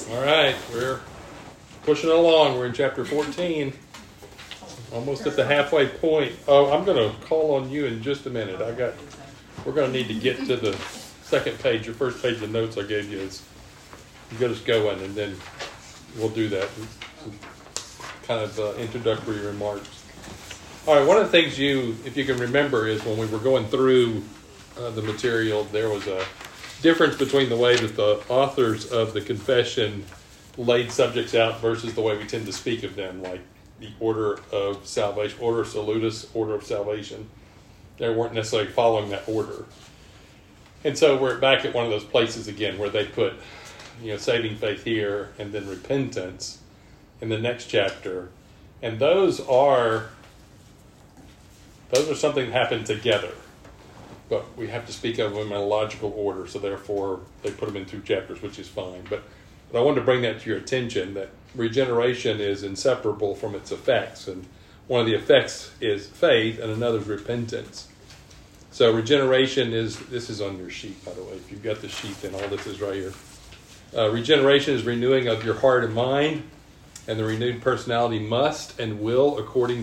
All right, we're pushing along. We're in chapter 14, almost at the halfway point. Oh, I'm going to call on you in just a minute. We're going to need to get to the second page. Your first page of notes I gave you is you get us going, and then we'll do that. Some kind of introductory remarks. All right, one of the things if you can remember, is when we were going through the material, there was a difference between the way that the authors of the confession laid subjects out versus the way we tend to speak of them, like the order of salvation, order salutis, order of salvation. They weren't necessarily following that order. And so we're back at one of those places again where they put, saving faith here and then repentance in the next chapter. And those are something that happen together. But we have to speak of them in a logical order, so therefore they put them in two chapters, which is fine. But I wanted to bring that to your attention, that regeneration is inseparable from its effects. And one of the effects is faith, and another is repentance. So regeneration this is on your sheet, by the way. If you've got the sheet, then all this is right here. Regeneration is renewing of your heart and mind, and the renewed personality must and will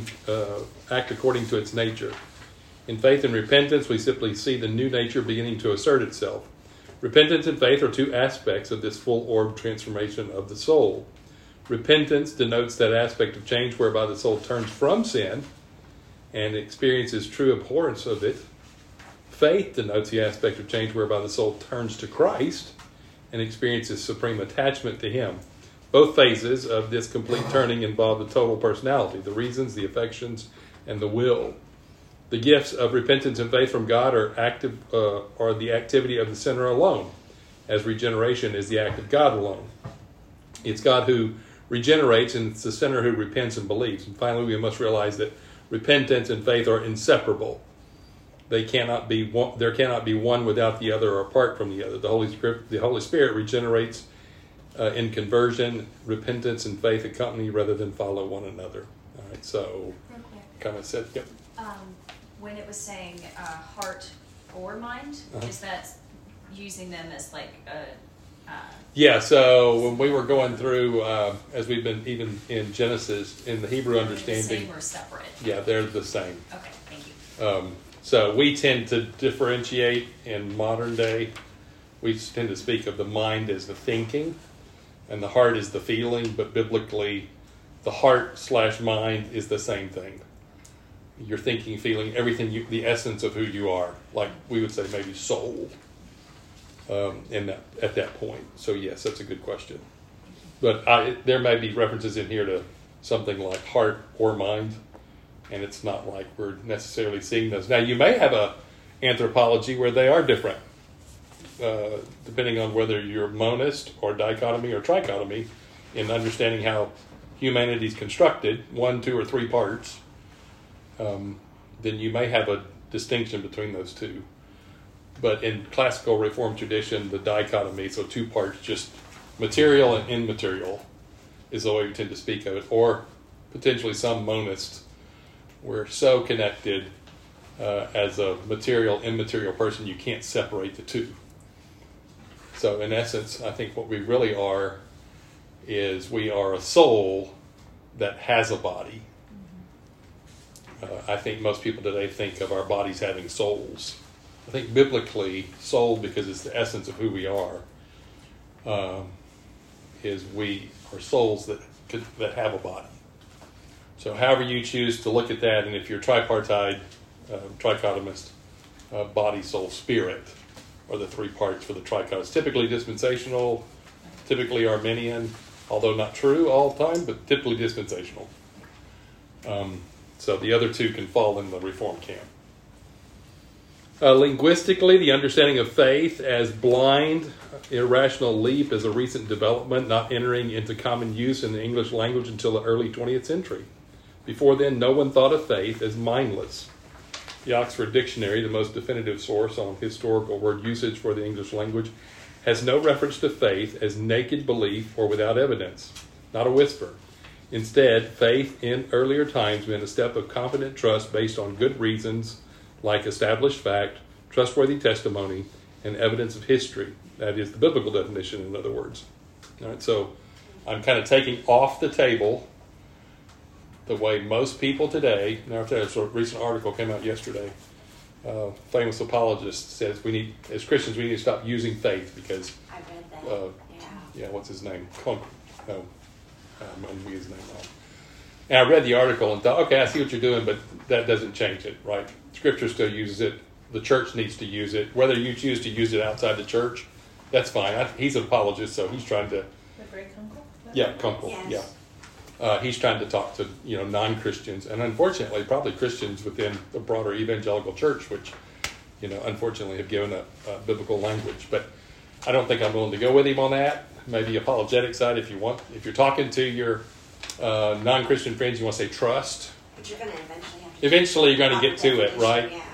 act according to its nature. In faith and repentance, we simply see the new nature beginning to assert itself. Repentance and faith are two aspects of this full orb transformation of the soul. Repentance denotes that aspect of change whereby the soul turns from sin and experiences true abhorrence of it. Faith denotes the aspect of change whereby the soul turns to Christ and experiences supreme attachment to Him. Both phases of this complete turning involve the total personality, the reasons, the affections, and the will. The gifts of repentance and faith from God are the activity of the sinner alone, as regeneration is the act of God alone. It's God who regenerates, and it's the sinner who repents and believes. And finally, we must realize that repentance and faith are inseparable. There cannot be one without the other or apart from the other. The Holy Spirit regenerates in conversion. Repentance and faith accompany rather than follow one another. All right, so kind of said, yep. When it was saying heart or mind, is that using them as like a... Yeah, so when we were going through, as we've been even in Genesis, in the Hebrew understanding... Are they the same or separate? Yeah, they're the same. Okay, thank you. So we tend to differentiate in modern day. We tend to speak of the mind as the thinking, and the heart is the feeling, but biblically, the heart/mind is the same thing. Your thinking, feeling, everything, the essence of who you are, like we would say maybe soul at that point. So yes, that's a good question. But there may be references in here to something like heart or mind, and it's not like we're necessarily seeing those. Now, you may have a anthropology where they are different, depending on whether you're monist or dichotomy or trichotomy, in understanding how humanity is constructed, 1, 2, or 3 parts. Then you may have a distinction between those two. But in classical Reformed tradition, the dichotomy, so 2 parts, just material and immaterial, is the way we tend to speak of it. Or potentially some monists, we're so connected as a material, immaterial person, you can't separate the two. So in essence, I think what we really are is we are a soul that has a body. I think most people today think of our bodies having souls. I think biblically, soul, because it's the essence of who we are, is we are souls that have a body. So however you choose to look at that, and if you're tripartite, trichotomist, body, soul, spirit are the 3 parts for the trichotomist. Typically dispensational, typically Arminian, although not true all the time, but typically dispensational. So the other 2 can fall in the Reformed camp. Linguistically, the understanding of faith as blind, irrational leap is a recent development, not entering into common use in the English language until the early 20th century. Before then, no one thought of faith as mindless. The Oxford Dictionary, the most definitive source on historical word usage for the English language, has no reference to faith as naked belief or without evidence, not a whisper. Instead, faith in earlier times meant a step of confident trust based on good reasons, like established fact, trustworthy testimony, and evidence of history. That is the biblical definition, in other words. All right, so I'm kind of taking off the table the way most people today. Now, there's a recent article came out yesterday. Famous apologist says as Christians, we need to stop using faith because. I read that. Yeah, what's his name? No, I'm going to use his name wrong. And I read the article and thought, okay, I see what you're doing, but that doesn't change it, right? Scripture still uses it. The church needs to use it. Whether you choose to use it outside the church, that's fine. He's an apologist, so he's trying to. The Greg Kunkel? Yeah, Kunkel. Yes. Yeah. He's trying to talk to non-Christians, and unfortunately, probably Christians within the broader evangelical church, which unfortunately have given up biblical language. But I don't think I'm willing to go with him on that. Maybe apologetic side if you want. If you're talking to your non-Christian friends, you want to say trust. But you're going to eventually have to. Eventually, you're going to get to it, right? Yeah.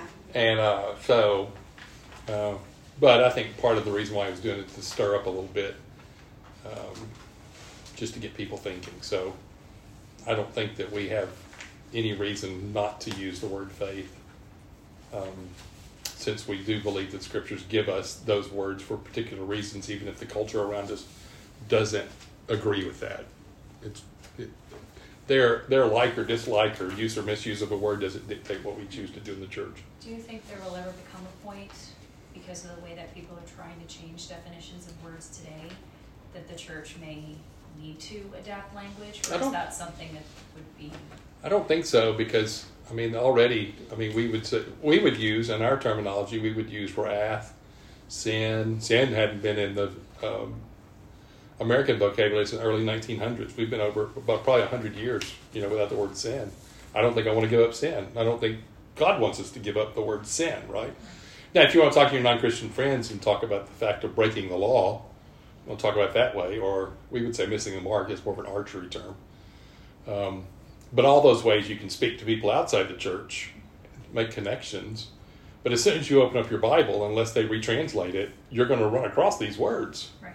And but I think part of the reason why I was doing it is to stir up a little bit, just to get people thinking. So I don't think that we have any reason not to use the word faith, since we do believe that scriptures give us those words for particular reasons, even if the culture around us doesn't agree with that. Their like or dislike or use or misuse of a word doesn't dictate what we choose to do in the church. Do you think there will ever become a point, because of the way that people are trying to change definitions of words today, that the church may need to adapt language, or is that something that would be? I don't think so, because already we would use, in our terminology, we would use wrath, sin. Sin hadn't been in the American vocabulary since the early 1900s. We've been over about probably 100 years, without the word sin. I don't think I want to give up sin. I don't think God wants us to give up the word sin, right? Now, if you want to talk to your non-Christian friends and talk about the fact of breaking the law, we'll talk about it that way, or we would say missing the mark is more of an archery term. But all those ways you can speak to people outside the church, make connections. But as soon as you open up your Bible, unless they retranslate it, you're going to run across these words. Right.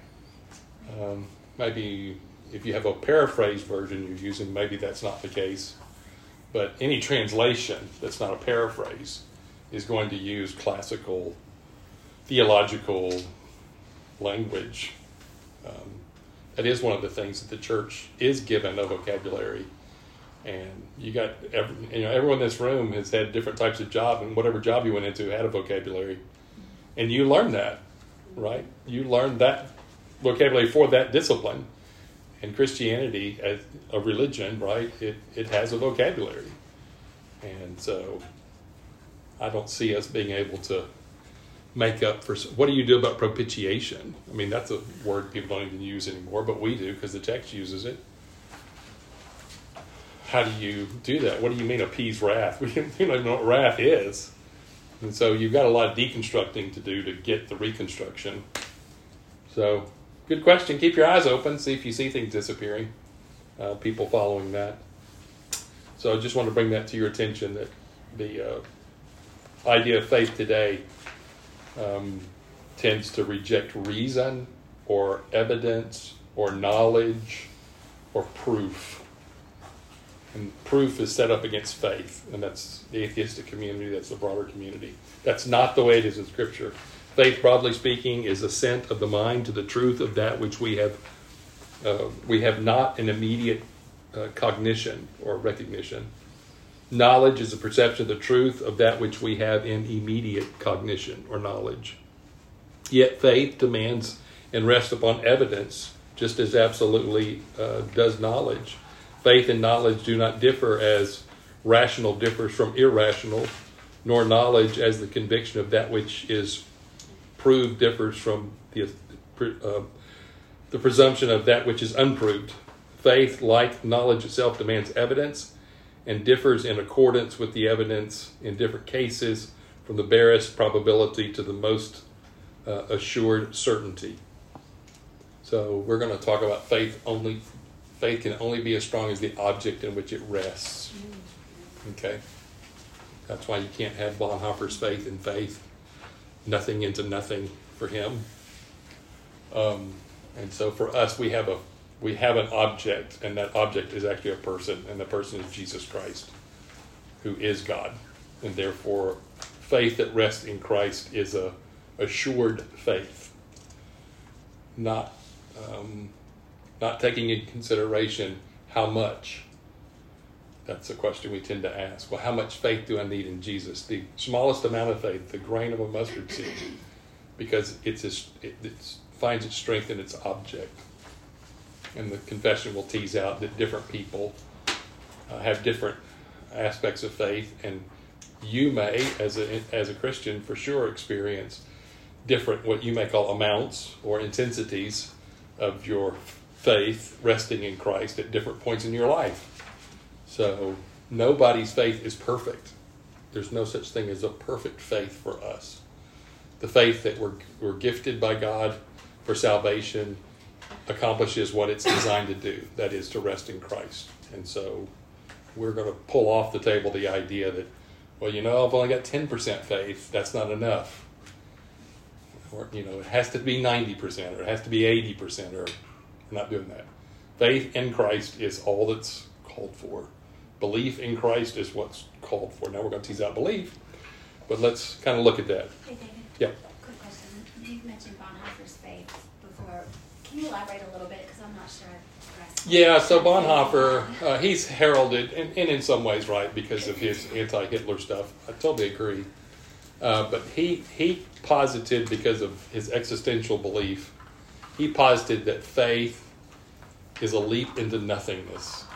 Maybe if you have a paraphrased version you're using, maybe that's not the case. But any translation that's not a paraphrase is going to use classical, theological language. That is one of the things that the church is given a vocabulary. And you got everyone in this room has had different types of job, and whatever job you went into had a vocabulary, and you learn that, right? You learn that vocabulary for that discipline. And Christianity, as a religion, right? It has a vocabulary, and so I don't see us being able to make up for. What do you do about propitiation? That's a word people don't even use anymore, but we do because the text uses it. How do you do that? What do you mean appease wrath? We don't even know what wrath is. And so you've got a lot of deconstructing to do to get the reconstruction. So, good question. Keep your eyes open. See if you see things disappearing. People following that. So I just want to bring that to your attention, that the idea of faith today tends to reject reason or evidence or knowledge or proof. And proof is set up against faith, and that's the atheistic community, that's the broader community. That's not the way it is in Scripture. Faith, broadly speaking, is assent of the mind to the truth of that which we have not an immediate cognition or recognition. Knowledge is a perception of the truth of that which we have in immediate cognition or knowledge. Yet faith demands and rests upon evidence, just as absolutely does knowledge. Faith and knowledge do not differ as rational differs from irrational, nor knowledge as the conviction of that which is proved differs from the presumption of that which is unproved. Faith, like knowledge itself, demands evidence and differs in accordance with the evidence in different cases, from the barest probability to the most assured certainty. So we're going to talk about faith only. Faith can only be as strong as the object in which it rests. Okay? That's why you can't have Bonhoeffer's faith in faith. Nothing into nothing for him. And so for us, we have an object, and that object is actually a person, and the person is Jesus Christ, who is God. And therefore, faith that rests in Christ is a assured faith, not not taking into consideration how much. That's a question we tend to ask. Well, how much faith do I need in Jesus? The smallest amount of faith, the grain of a mustard seed, because it finds its strength in its object. And the confession will tease out that different people have different aspects of faith, and you may, as a Christian, for sure experience different, what you may call amounts or intensities of your faith resting in Christ at different points in your life. So nobody's faith is perfect. There's no such thing as a perfect faith for us. The faith that we're gifted by God for salvation accomplishes what it's designed to do, that is to rest in Christ. And so we're going to pull off the table the idea that, well, I've only got 10% faith. That's not enough. Or, it has to be 90% or it has to be 80%, or we're not doing that. Faith in Christ is all that's called for. Belief in Christ is what's called for. Now we're going to tease out belief, but let's kind of look at that. Hey, David. Yeah. Quick question. You've mentioned Bonhoeffer's faith before. Can you elaborate a little bit? Because I'm not sure I've grasped. Yeah, so Bonhoeffer, he's heralded, and in some ways right, because of his anti-Hitler stuff. I totally agree. But he posited, because of his existential belief, he posited that faith is a leap into nothingness.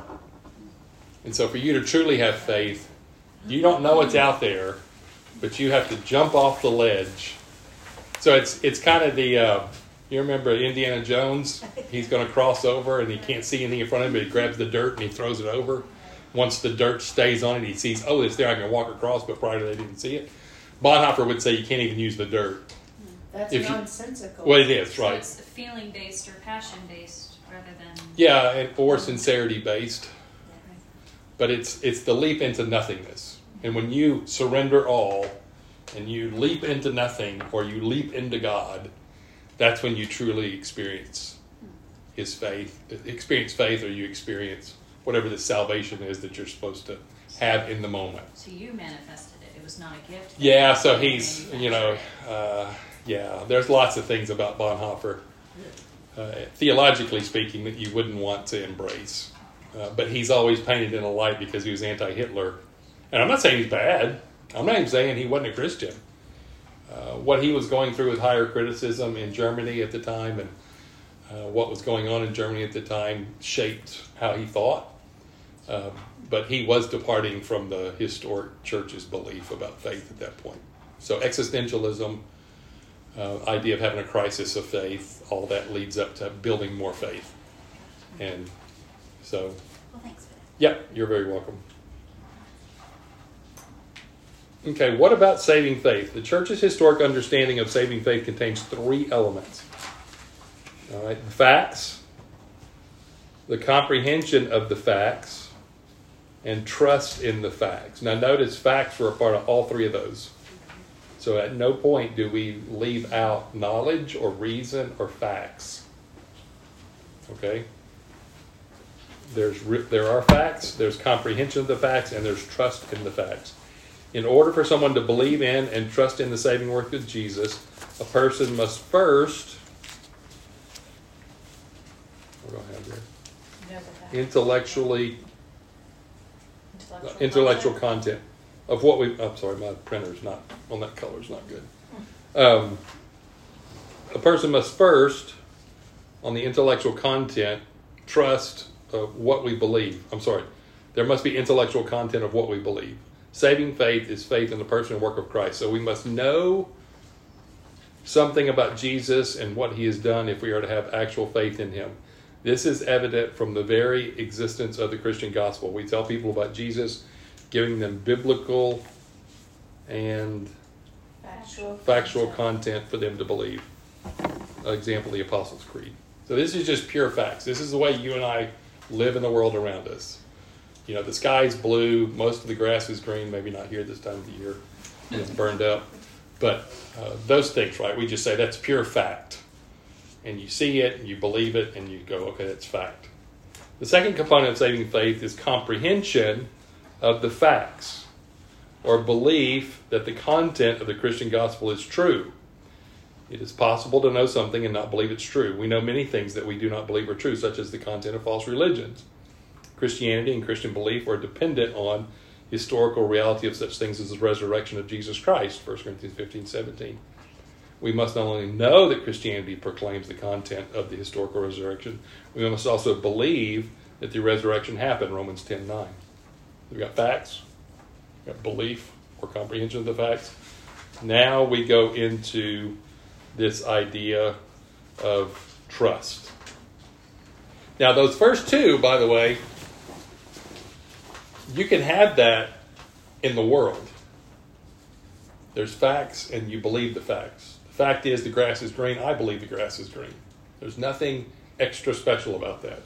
And so for you to truly have faith, you don't know what's out there, but you have to jump off the ledge. So it's kind of the, you remember Indiana Jones? He's going to cross over and he can't see anything in front of him, but he grabs the dirt and he throws it over. Once the dirt stays on it, he sees, oh, it's there, I can walk across, but prior to that, he didn't see it. Bonhoeffer would say you can't even use the dirt. That's nonsensical. Well, it is, right. So it's feeling-based or passion-based rather than... Yeah, or sincerity-based. But it's the leap into nothingness. And when you surrender all and you leap into nothing, or you leap into God, that's when you truly experience His faith. Experience faith, or you experience whatever the salvation is that you're supposed to have in the moment. So you manifested it. It was not a gift. Yeah, so he's, there's lots of things about Bonhoeffer, theologically speaking, that you wouldn't want to embrace. But he's always painted in a light because he was anti-Hitler. And I'm not saying he's bad. I'm not even saying he wasn't a Christian. What he was going through with higher criticism in Germany at the time, and what was going on in Germany at the time, shaped how he thought. But he was departing from the historic church's belief about faith at that point. So existentialism, idea of having a crisis of faith, all that leads up to building more faith. And so, well, thanks for that. Yeah, you're very welcome. Okay, what about saving faith? The church's historic understanding of saving faith contains 3 elements. All right, the facts, the comprehension of the facts, and trust in the facts. Now notice facts were a part of all 3 of those. So at no point do we leave out knowledge or reason or facts. Okay? There are facts, there's comprehension of the facts, and there's trust in the facts. In order for someone to believe in and trust in the saving work of Jesus, a person must first, what do I have here? Intellectual content of what we, I'm sorry, my printer's not, well, that color's not good. A person must first, on the intellectual content, trust what we believe. I'm sorry. There must be intellectual content of what we believe. Saving faith is faith in the person and work of Christ. So we must know something about Jesus and what He has done if we are to have actual faith in Him. This is evident from the very existence of the Christian gospel. We tell people about Jesus, giving them biblical and factual content for them to believe. Example, the Apostles' Creed. So this is just pure facts. This is the way you and I live in the world around us. The sky's blue, most of the grass is green, maybe not here this time of the year, it's burned up. But those things, right, we just say that's pure fact. And you see it, and you believe it, and you go, okay, that's fact. The second component of saving faith is comprehension of the facts, or belief that the content of the Christian gospel is true. It is possible to know something and not believe it's true. We know many things that we do not believe are true, such as the content of false religions. Christianity and Christian belief are dependent on historical reality of such things as the resurrection of Jesus Christ, 1 Corinthians 15:17. We must not only know that Christianity proclaims the content of the historical resurrection, we must also believe that the resurrection happened, Romans 10:9. We've got facts, we've got belief or comprehension of the facts. Now we go into this idea of trust. Now those first two, by the way, you can have that in the world. There's facts and you believe the facts. The fact is the grass is green. I believe the grass is green. There's nothing extra special about that.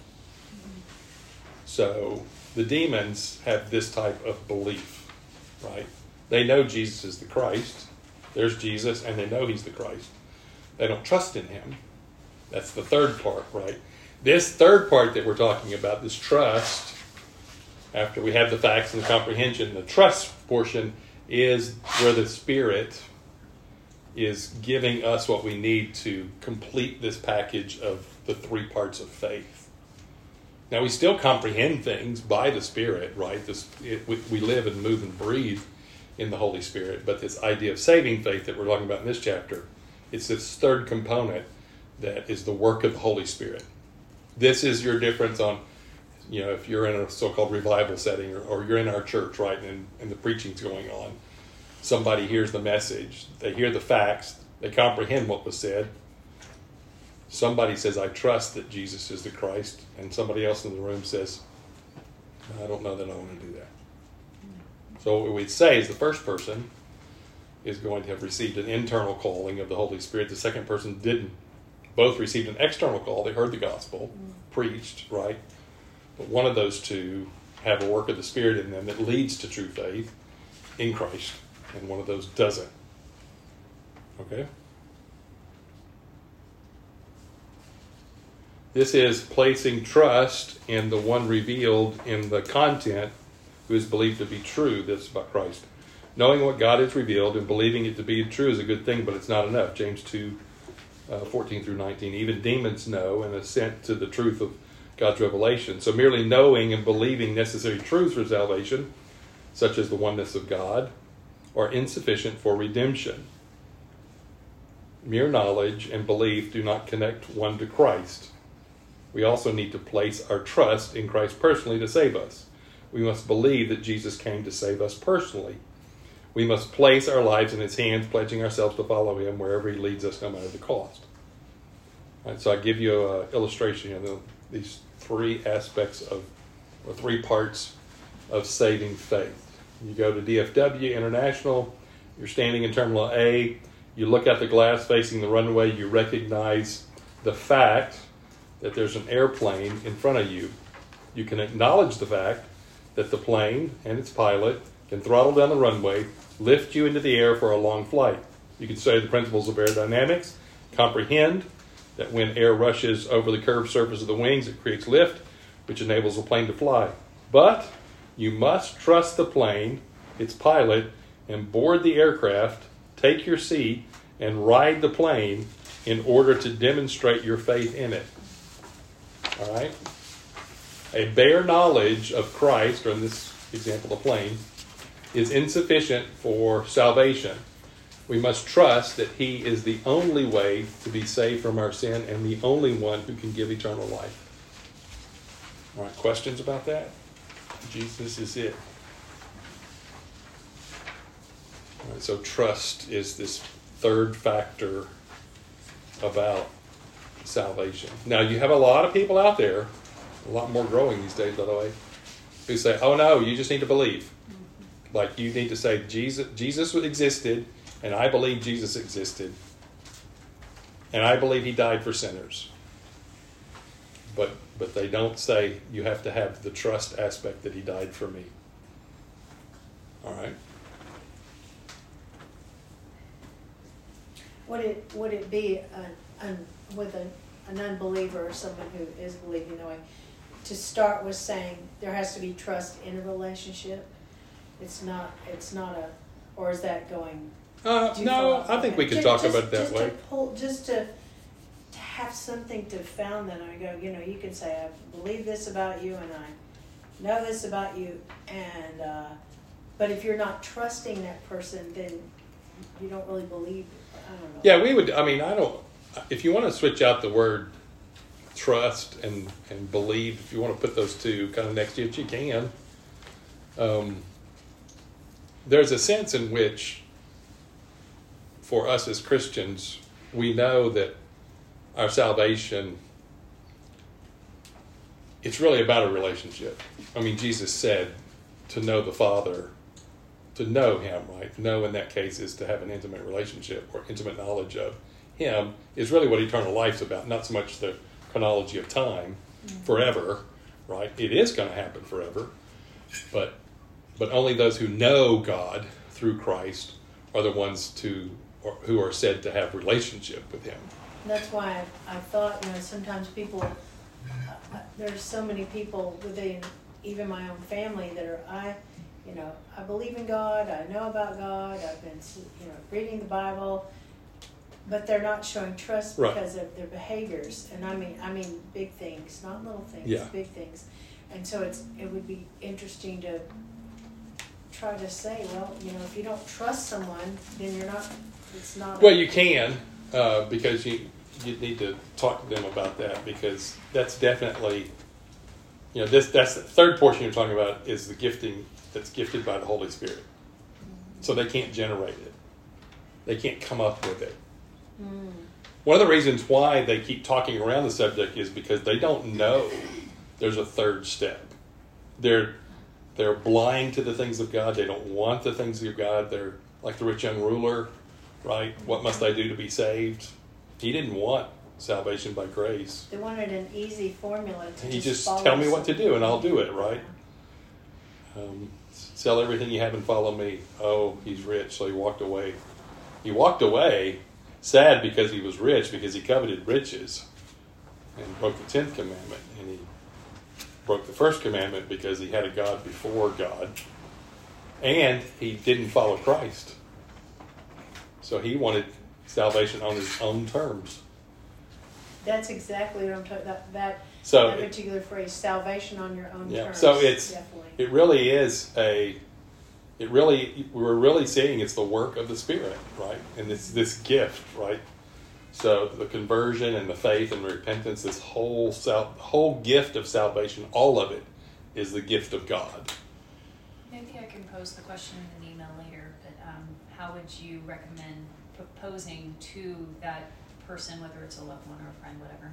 So the demons have this type of belief, right? They know Jesus is the Christ. There's Jesus and they know he's the Christ. They don't trust in him. That's the third part, right? This third part that we're talking about, this trust, after we have the facts and the comprehension, the trust portion is where the Spirit is giving us what we need to complete this package of the three parts of faith. Now, we still comprehend things by the Spirit, right? We live and move and breathe in the Holy Spirit, but this idea of saving faith that we're talking about in this chapter, it's this third component that is the work of the Holy Spirit. This is your difference on, if you're in a so-called revival setting or you're in our church, right, and the preaching's going on. Somebody hears the message. They hear the facts. They comprehend what was said. Somebody says, I trust that Jesus is the Christ. And somebody else in the room says, I don't know that I want to do that. So what we'd say is the first person is going to have received an internal calling of the Holy Spirit. The second person didn't. Both received an external call. They heard the gospel, preached, right? But one of those two have a work of the Spirit in them that leads to true faith in Christ, and one of those doesn't. Okay? This is placing trust in the one revealed in the content who is believed to be true. That's about Christ. Knowing what God has revealed and believing it to be true is a good thing, but it's not enough. James 2:14 through 19. Even demons know and assent to the truth of God's revelation. So merely knowing and believing necessary truths for salvation, such as the oneness of God, are insufficient for redemption. Mere knowledge and belief do not connect one to Christ. We also need to place our trust in Christ personally to save us. We must believe that Jesus came to save us personally. We must place our lives in his hands, pledging ourselves to follow him wherever he leads us, no matter the cost. All right, so I give you an illustration. These three aspects or three parts of saving faith. You go to DFW International, you're standing in Terminal A, you look at the glass facing the runway, you recognize the fact that there's an airplane in front of you. You can acknowledge the fact that the plane and its pilot can throttle down the runway, lift you into the air for a long flight. You can study the principles of aerodynamics, comprehend that when air rushes over the curved surface of the wings, it creates lift, which enables the plane to fly. But you must trust the plane, its pilot, and board the aircraft, take your seat, and ride the plane in order to demonstrate your faith in it. All right? A bare knowledge of Christ, or in this example, the plane, is insufficient for salvation. We must trust that he is the only way to be saved from our sin and the only one who can give eternal life. All right, questions about that? Jesus is it. All right, so trust is this third factor about salvation. Now, you have a lot of people out there, a lot more growing these days, by the way, who say, oh no, you just need to believe. Like you need to say, Jesus existed, and I believe Jesus existed, and I believe he died for sinners. But they don't say you have to have the trust aspect that he died for me. All right? Would it be with an unbeliever or someone who is believing knowing to start with saying there has to be trust in a relationship? It's not or is that going Do you No, follow? I think we Okay. could talk about it that way. Just to have something to found that. I go, you can say, I believe this about you and I know this about you, and but if you're not trusting that person, then you don't really believe. I don't know. Yeah, we would. I mean, I don't. If you want to switch out the word trust and believe, if you want to put those two kind of next to it, you can. There's a sense in which, for us as Christians, we know that our salvation, it's really about a relationship. I mean, Jesus said to know the Father, to know Him, right? Know in that case is to have an intimate relationship or intimate knowledge of Him is really what eternal life's about, not so much the chronology of time, forever, right? It is going to happen forever, but only those who know God through Christ are the ones who are said to have relationship with Him. That's why I thought, sometimes people, there's so many people within even my own family that are, I believe in God, I know about God, I've been, reading the Bible, but they're not showing trust because of their behaviors. And I mean big things, not little things, big things. And so it would be interesting to try to say, well, if you don't trust someone, then it's not. Well, you can, because you need to talk to them about that, because that's definitely, that's the third portion you're talking about is the gifting that's gifted by the Holy Spirit. So they can't generate it. They can't come up with it. One of the reasons why they keep talking around the subject is because they don't know there's a third step. They're blind to the things of God. They don't want the things of God. They're like the rich young ruler, right? What must I do to be saved? He didn't want salvation by grace. They wanted an easy formula to He just follow tell me what to something. do and I'll do it, right? Sell everything you have and follow me. Oh, he's rich, so he walked away. He walked away sad because he was rich, because he coveted riches and broke the 10th commandment. And he broke the first commandment because he had a God before God. And he didn't follow Christ. So he wanted salvation on his own terms. That's exactly what I'm talking about. That particular phrase, salvation on your own terms. So definitely. we're really seeing it's the work of the Spirit, right? And it's this gift, right? So the conversion and the faith and repentance, this whole gift of salvation, all of it is the gift of God. Maybe I can pose the question in an email later, but how would you recommend proposing to that person, whether it's a loved one or a friend, whatever,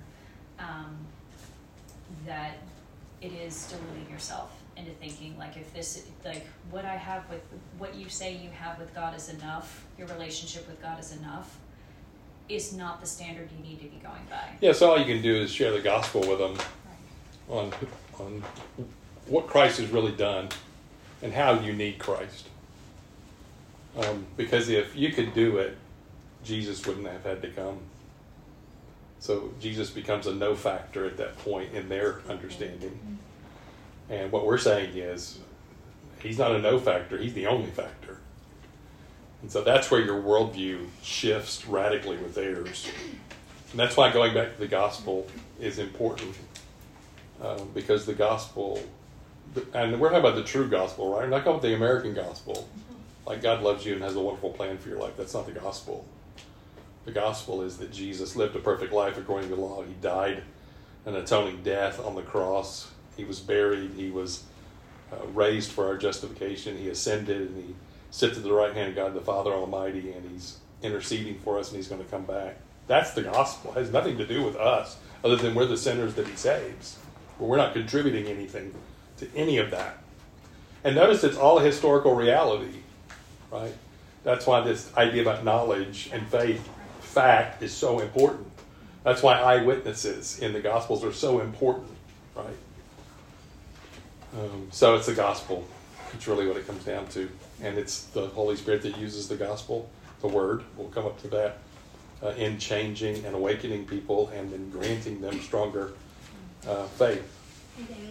that it is deluding yourself into thinking what I have with what you say you have with God is enough, your relationship with God is enough, is not the standard you need to be going by. Yeah, so all you can do is share the gospel with them on what Christ has really done and how you need Christ. Because if you could do it, Jesus wouldn't have had to come. So Jesus becomes a no factor at that point in their understanding. And what we're saying is, he's not a no factor, he's the only factor. And so that's where your worldview shifts radically with theirs. And that's why going back to the gospel is important. Because the gospel, and we're talking about the true gospel, right? We're not talking about the American gospel. Like God loves you and has a wonderful plan for your life. That's not the gospel. The gospel is that Jesus lived a perfect life according to the law. He died an atoning death on the cross. He was buried. He was raised for our justification. He ascended and he sits at the right hand of God the Father Almighty, and he's interceding for us, and he's going to come back. That's the gospel. It has nothing to do with us other than we're the sinners that he saves. But we're not contributing anything to any of that. And notice it's all a historical reality, right? That's why this idea about knowledge and faith, fact, is so important. That's why eyewitnesses in the Gospels are so important, right? So it's the gospel. It's really what it comes down to. And it's the Holy Spirit that uses the gospel, the word, we'll come up to that, in changing and awakening people and then granting them stronger faith. Hey,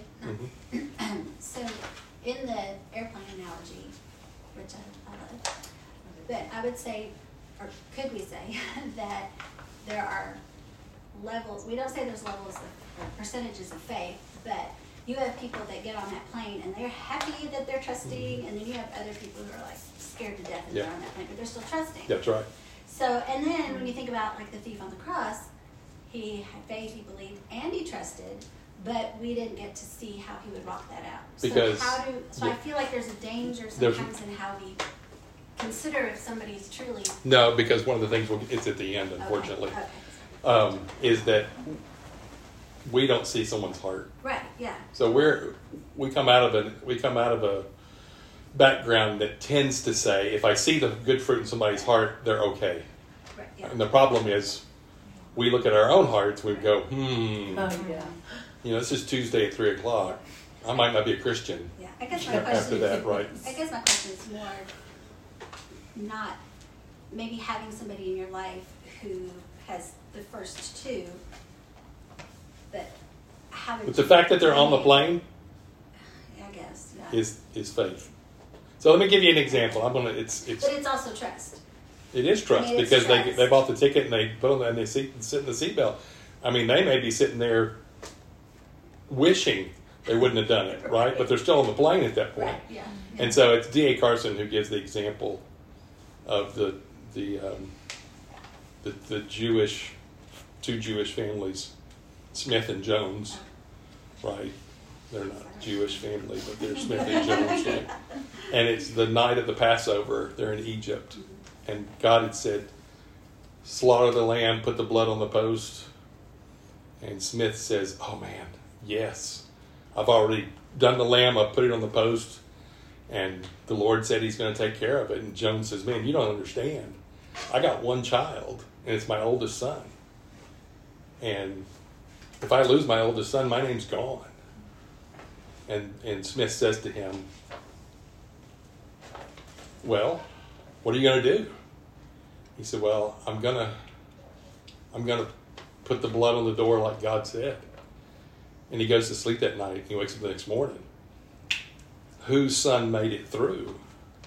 David. So in the airplane analogy, which I love, But I would say, or could we say, that there are levels, we don't say there's levels of, or percentages of faith, but you have people that get on that plane and they're happy that they're trusting, and then you have other people who are like scared to death and they're on that plane, but they're still trusting. That's right. So, and then when you think about like the thief on the cross, he had faith, he believed, and he trusted, but we didn't get to see how he would walk that out. Because so I feel like there's a danger sometimes in how we consider if somebody's truly. No, because one of the things, it's at the end, unfortunately, Okay. is that we don't see someone's heart. Right. Yeah. So we come out of a background that tends to say, if I see the good fruit in somebody's heart, they're okay. Right. Yeah. And the problem is, we look at our own hearts, we go, Oh, yeah. this is Tuesday at 3:00. I might not be a Christian. Yeah. I guess my question. After that, right? I guess my question is more not maybe having somebody in your life who has the first two, but having. But the fact that they're on the plane I guess. Yeah. is faith. So let me give you an example. But it's also trust. It is trust, I mean, it's because trust. they bought the ticket and they put on and they sit in the seatbelt. I mean, they may be sitting there wishing they wouldn't have done it, right? But they're still on the plane at that point. Right. Yeah. And so it's D.A. Carson who gives the example of the two Jewish families, Smith and Jones, right? They're not Jewish family, but they're Smith and Jones, right? And it's the night of the Passover. They're in Egypt. And God had said, slaughter the lamb, put the blood on the post. And Smith says, oh man, yes. I've already done the lamb, I've put it on the post. And the Lord said he's going to take care of it. And Jones says, man, you don't understand. I got one child, and it's my oldest son. And if I lose my oldest son, my name's gone. And Smith says to him, well, what are you going to do? He said, well, I'm going to put the blood on the door like God said. And he goes to sleep that night, and he wakes up the next morning. Whose son made it through?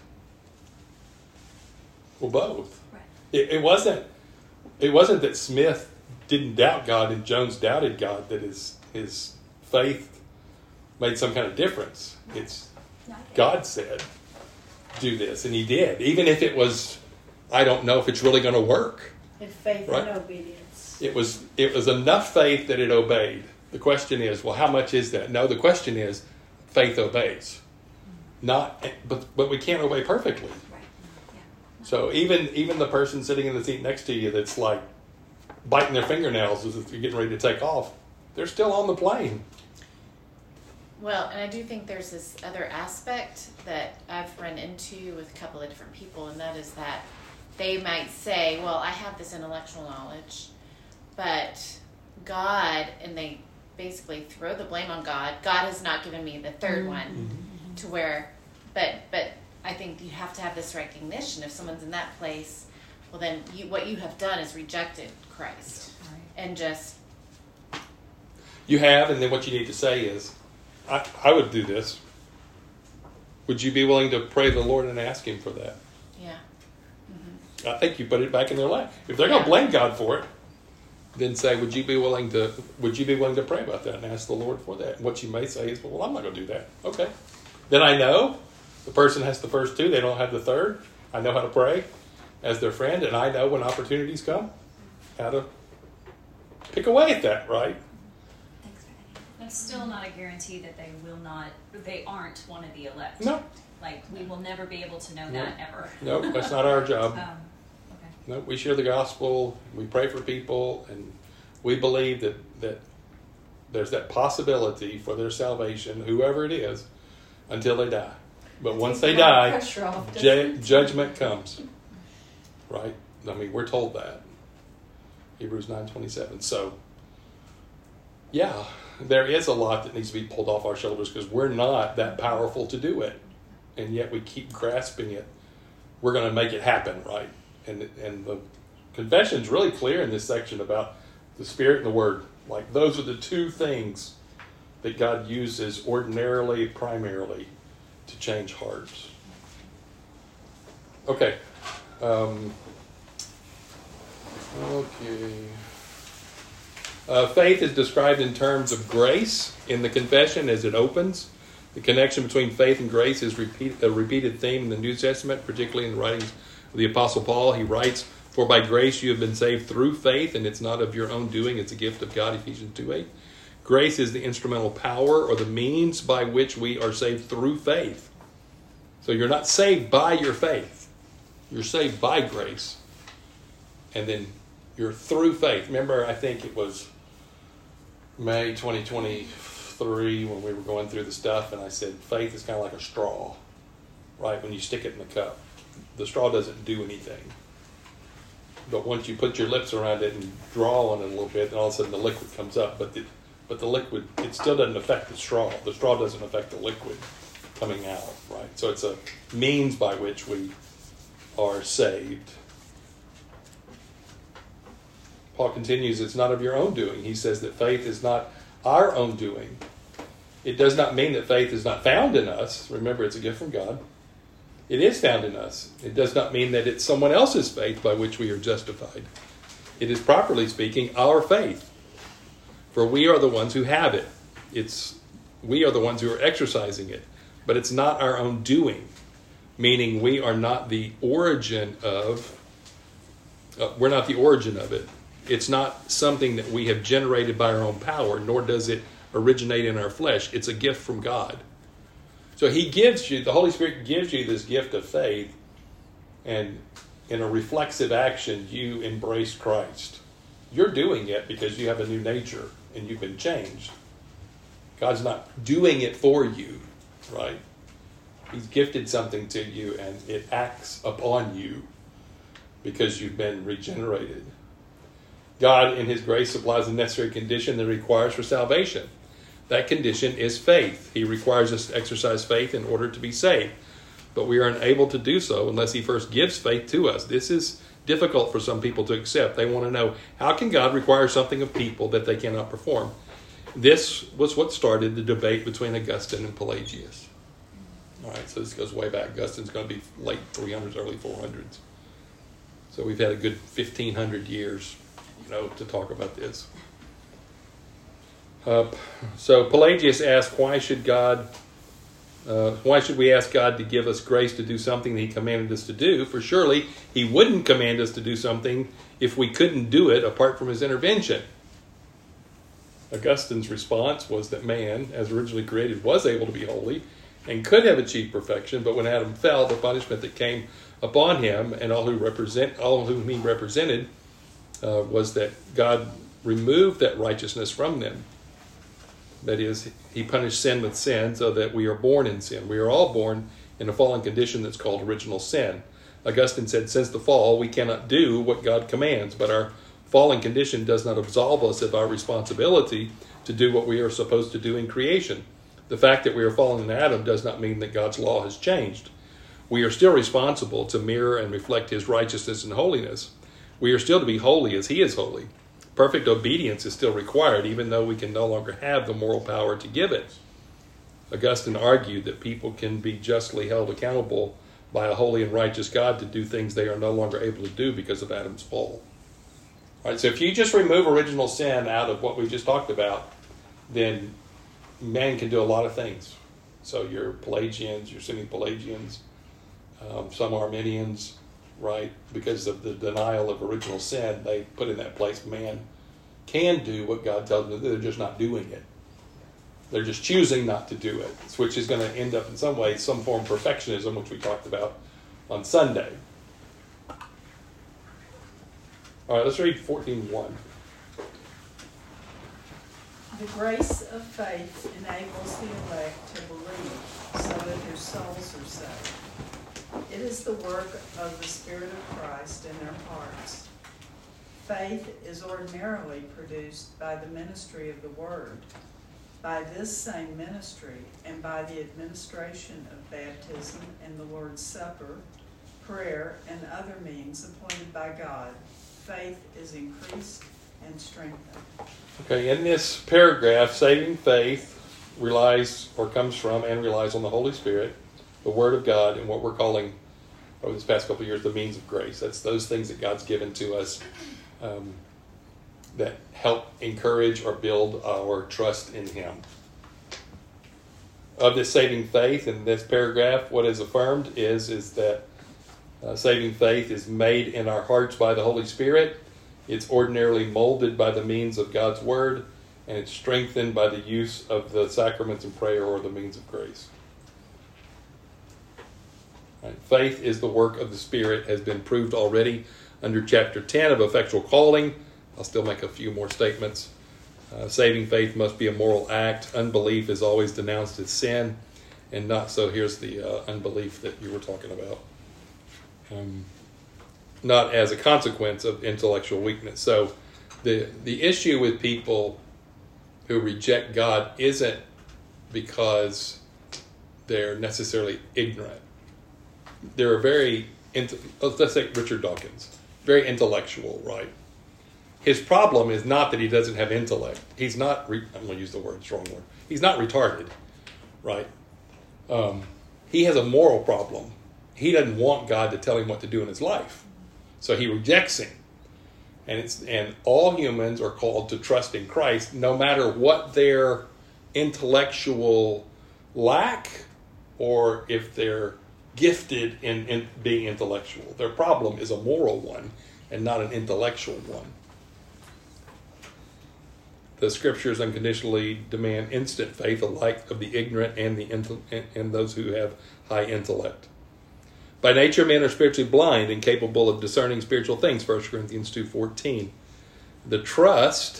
Well, both. Right. It wasn't that Smith didn't doubt God and Jones doubted God, that his faith made some kind of difference. It's God said, do this, and he did. Even if it was, I don't know if it's really going to work. In faith right? and obedience. It was enough faith that it obeyed. The question is, well, how much is that? No, the question is, faith obeys. But we can't obey perfectly. Right. Yeah. So even the person sitting in the seat next to you that's like biting their fingernails as if you're getting ready to take off, they're still on the plane. Well, and I do think there's this other aspect that I've run into with a couple of different people, and that is that they might say, well, I have this intellectual knowledge, but God, and they basically throw the blame on God. God has not given me the third one to where, but I think you have to have this recognition. If someone's in that place, well, then what you have done is rejected Christ. Right. And just... You have, and then what you need to say is, I would do this. Would you be willing to pray to the Lord and ask him for that? Yeah. Mm-hmm. I think you put it back in their lap. If they're going to blame God for it, then say, would you be willing to pray about that and ask the Lord for that? And what you may say is, well, I'm not going to do that. Okay. Then I know the person has the first two. They don't have the third. I know how to pray as their friend, and I know when opportunities come how to pick away at that, right? Thanks for that. That's still not a guarantee that they aren't one of the elect. No. Like, we will never be able to know that ever. No, that's not our job. Okay. No, we share the gospel, we pray for people, and we believe that there's that possibility for their salvation, whoever it is, until they die. But once they die, judgment comes. Right? I mean, we're told that. Hebrews 9:27. So, yeah, there is a lot that needs to be pulled off our shoulders because we're not that powerful to do it. And yet we keep grasping it. We're going to make it happen, right? And the confession's really clear in this section about the Spirit and the Word. Like, those are the two things that God uses ordinarily, primarily, to change hearts. Okay. Faith is described in terms of grace in the confession as it opens. The connection between faith and grace is a repeated theme in the New Testament, particularly in the writings of the Apostle Paul. He writes, "For by grace you have been saved through faith, and it's not of your own doing, it's a gift of God," Ephesians 2:8. Grace is the instrumental power or the means by which we are saved through faith. So you're not saved by your faith. You're saved by grace. And then you're through faith. Remember, I think it was May 2023 when we were going through the stuff, and I said faith is kind of like a straw, right? When you stick it in the cup, the straw doesn't do anything. But once you put your lips around it and draw on it a little bit, then all of a sudden the liquid comes up. But the liquid, it still doesn't affect the straw. The straw doesn't affect the liquid coming out, right? So it's a means by which we are saved. Paul continues, it's not of your own doing. He says that faith is not our own doing. It does not mean that faith is not found in us. Remember, it's a gift from God. It is found in us. It does not mean that it's someone else's faith by which we are justified. It is, properly speaking, our faith. For we are the ones who have it. We are the ones who are exercising it. But it's not our own doing. Meaning we are not the origin of, we're not the origin of it. It's not something that we have generated by our own power, nor does it originate in our flesh. It's a gift from God. So he gives you, the Holy Spirit gives you this gift of faith, and in a reflexive action, you embrace Christ. You're doing it because you have a new nature and you've been changed. God's not doing it for you, right? He's gifted something to you and it acts upon you because you've been regenerated. God, in his grace, supplies the necessary condition that he requires for salvation. That condition is faith. He requires us to exercise faith in order to be saved. But we are unable to do so unless he first gives faith to us. This is difficult for some people to accept. They want to know, how can God require something of people that they cannot perform? This was what started the debate between Augustine and Pelagius. All right, so this goes way back. Augustine's going to be late 300s, early 400s. So we've had a good 1,500 years, to talk about this. So Pelagius asked, why should we ask God to give us grace to do something that he commanded us to do? For surely he wouldn't command us to do something if we couldn't do it apart from his intervention. Augustine's response was that man, as originally created, was able to be holy and could have achieved perfection, but when Adam fell, the punishment that came upon him and all whom he represented was that God removed that righteousness from them. That is, he punished sin with sin so that we are born in sin. We are all born in a fallen condition that's called original sin. Augustine said, since the fall, we cannot do what God commands, but our fallen condition does not absolve us of our responsibility to do what we are supposed to do in creation. The fact that we are fallen in Adam does not mean that God's law has changed. We are still responsible to mirror and reflect his righteousness and holiness. We are still to be holy as he is holy. Perfect obedience is still required, even though we can no longer have the moral power to give it. Augustine argued that people can be justly held accountable by a holy and righteous God to do things they are no longer able to do because of Adam's fall. All right, so if you just remove original sin out of what we just talked about, then man can do a lot of things. So your Pelagians, your semi-Pelagians, some Arminians, right, because of the denial of original sin, they put in that place man can do what God tells them to do. They're just not doing it. They're just choosing not to do it, which is going to end up in some way some form of perfectionism, which we talked about on Sunday. All right, let's read 14:1. The grace of faith enables the elect to believe so that their souls are saved. It is the work of the Spirit of Christ in their hearts. Faith is ordinarily produced by the ministry of the Word. By this same ministry and by the administration of baptism and the Lord's Supper, prayer, and other means appointed by God, faith is increased and strengthened. Okay, in this paragraph, saving faith relies or comes from and relies on the Holy Spirit, the Word of God, and what we're calling over this past couple of years, the means of grace. That's those things that God's given to us that help encourage or build our trust in Him. Of this saving faith, in this paragraph, what is affirmed is that saving faith is made in our hearts by the Holy Spirit. It's ordinarily molded by the means of God's Word, and it's strengthened by the use of the sacraments and prayer or the means of grace. Right. Faith is the work of the Spirit, has been proved already under chapter 10 of Effectual Calling. I'll still make a few more statements. Saving faith must be a moral act. Unbelief is always denounced as sin, and not so. Here's the unbelief that you were talking about. Not as a consequence of intellectual weakness. So the issue with people who reject God isn't because they're necessarily ignorant. They're let's say Richard Dawkins, very intellectual, right? His problem is not that he doesn't have intellect. He's not, I'm going to use the strong word. He's not retarded, right? He has a moral problem. He doesn't want God to tell him what to do in his life. So he rejects him. And all humans are called to trust in Christ no matter what their intellectual lack or if they're gifted in being intellectual. Their problem is a moral one and not an intellectual one. The Scriptures unconditionally demand instant faith alike of the ignorant and those who have high intellect. By nature, men are spiritually blind, incapable of discerning spiritual things, 1 Corinthians 2:14. The trust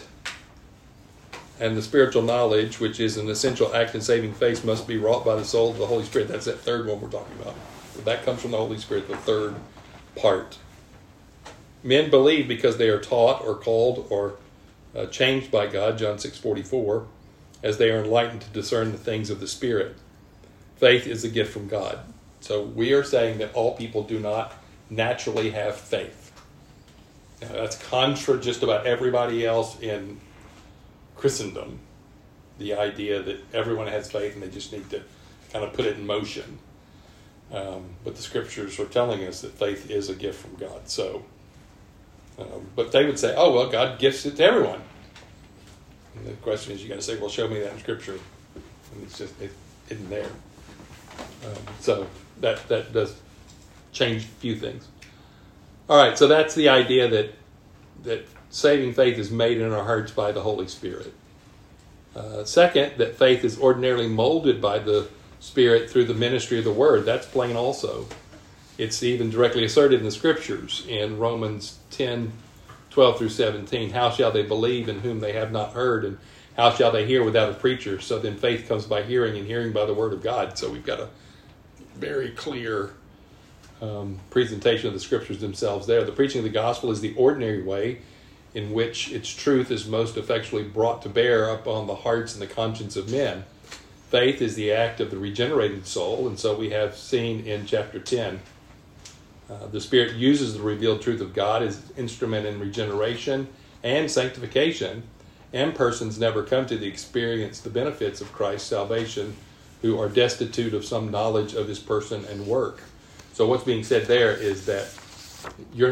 and the spiritual knowledge, which is an essential act in saving faith, must be wrought by the soul of the Holy Spirit. That's that third one we're talking about. That comes from the Holy Spirit, the third part. Men believe because they are taught or called or changed by God, John 6:44, as they are enlightened to discern the things of the Spirit. Faith is a gift from God. So we are saying that all people do not naturally have faith. Now, that's contra just about everybody else in Christendom. The idea that everyone has faith and they just need to kind of put it in motion. But the Scriptures are telling us that faith is a gift from God. So, but they would say, oh, well, God gifts it to everyone. And the question is, you got to say, well, show me that in Scripture. And it's just, it isn't there. So that does change a few things. All right, so that's the idea that saving faith is made in our hearts by the Holy Spirit. Second, that faith is ordinarily molded by the Spirit through the ministry of the Word. That's plain also. It's even directly asserted in the Scriptures in Romans 10:12 through 17. How shall they believe in whom they have not heard? And how shall they hear without a preacher? So then faith comes by hearing, and hearing by the Word of God. So we've got a very clear presentation of the Scriptures themselves there. The preaching of the gospel is the ordinary way in which its truth is most effectually brought to bear upon the hearts and the conscience of men. Faith is the act of the regenerated soul, and so we have seen in chapter 10, the Spirit uses the revealed truth of God as an instrument in regeneration and sanctification, and persons never come to experience the benefits of Christ's salvation who are destitute of some knowledge of His person and work. So what's being said there is that you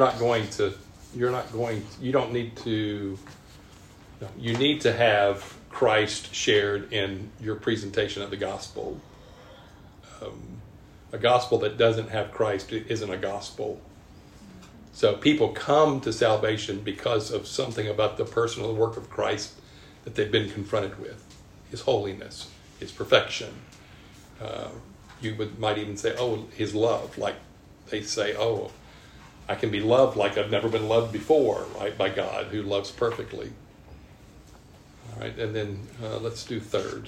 need to have Christ shared in your presentation of the gospel. A gospel that doesn't have Christ isn't a gospel. So people come to salvation because of something about the personal work of Christ that they've been confronted with. His holiness, His perfection. You might even say, oh, His love. Like they say, oh, I can be loved like I've never been loved before, right, by God, who loves perfectly. All right, and then let's do third.